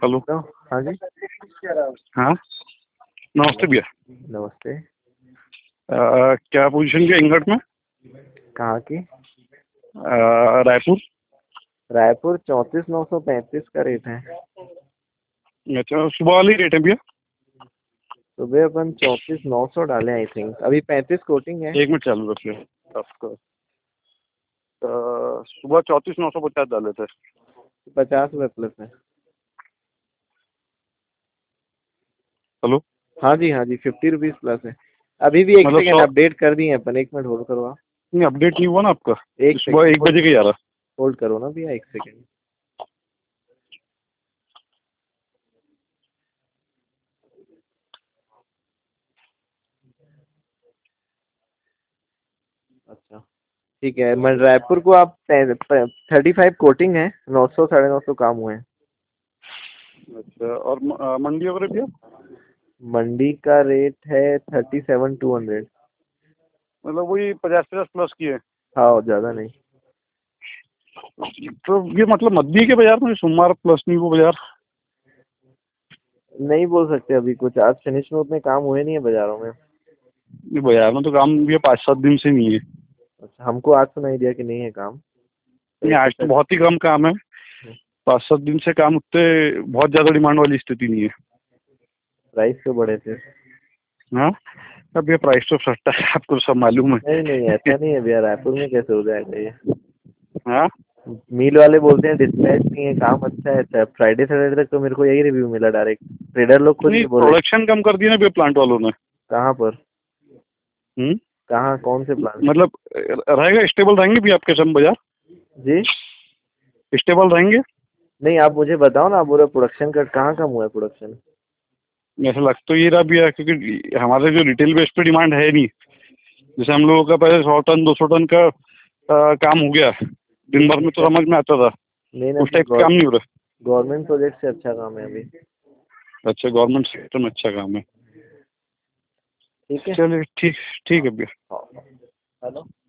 Hello. तो हाँ जी। हाँ, नमस्ते भैया। नमस्ते। क्या पोजीशन की इंगट में? कहाँ की? रायपुर। रायपुर 34,935 का रेट है। अच्छा, सुबह वाली रेट है भैया? सुबह अपन 34,900 डाले आई थिंक, अभी 35 कोटिंग है। 1 मिनट चालू रखिए आपका। सुबह 34,950 डाले थे। 50 रुपये प्लस है। हेलो। हाँ जी हाँ जी, 50 रुपीज प्लस है। अभी भी एक मतलब सेकंड अपडेट कर दिए अपन, 1 मिनट होल्ड करो आप। नहीं, अपडेट नहीं हुआ ना आपका? एक सुबह सेकंड 1 बजे के 11। होल्ड करो ना भैया, एक सेकंड। अच्छा ठीक है, मैं रायपुर को आप 35 कोटिंग है, 900 950 काम हुए हैं। अच्छा, और मंडी वगैरह भैया? मंडी का रेट है 37,200। मतलब वही 50 प्लस की है? हाँ ज़्यादा नहीं। तो ये मतलब मध्य के बाजार में सोमवार प्लस नहीं वो बाजार? नहीं बोल सकते अभी कुछ, आज फिनिश में उतने काम हुए नहीं है बाजारों में। ये बाजार में तो काम ये 5-7 दिन से नहीं है। अच्छा, हमको आज सुनाई दिया कि नहीं है काम। नहीं, आज तो बहुत ही कम काम है। 5-7 दिन से काम उतने बहुत ज्यादा डिमांड वाली स्थिति नहीं है। प्राइस क्यों बढ़े थे? हाँ, अब ये प्राइस तो सस्ता है, आपको सब मालूम है। नहीं नहीं, ऐसा नहीं है भैया, रायपुर में कैसे हो जाएगा ये। हाँ, मिल वाले बोलते हैं डिस्पैच नहीं है, काम अच्छा है। अच्छा, फ्राइडे सैटरडे तक तो मेरे को यही रिव्यू मिला डायरेक्ट। ट्रेडर लोग खुद नहीं, ये बोले। प्रोडक्शन कम कर दिया ना भैया प्लांट वालों ने। कहाँ पर? हम्म। कहाँ, कौन से प्लान? मतलब रहेगा, स्टेबल रहेंगे भी आपके सब बाजार? जी स्टेबल रहेंगे? नहीं, आप मुझे बताओ ना, आप बोले प्रोडक्शन का कहाँ कम हुआ है प्रोडक्शन? ऐसा लग तो ये रहा भी है, क्योंकि हमारे जो रिटेल बेस पे डिमांड है नहीं। जैसे हम लोगों का पहले 100 टन 200 टन का काम हो गया दिन भर में, तो समझ में आता था। नहीं ना उस भैया, टाइप का काम नहीं हो रहा। गवर्नमेंट प्रोजेक्ट से अच्छा काम है अभी। अच्छा, गवर्नमेंट सेक्टर में अच्छा काम है। ठीक है। चलिए, ठीक ठीक है भैया। हेलो।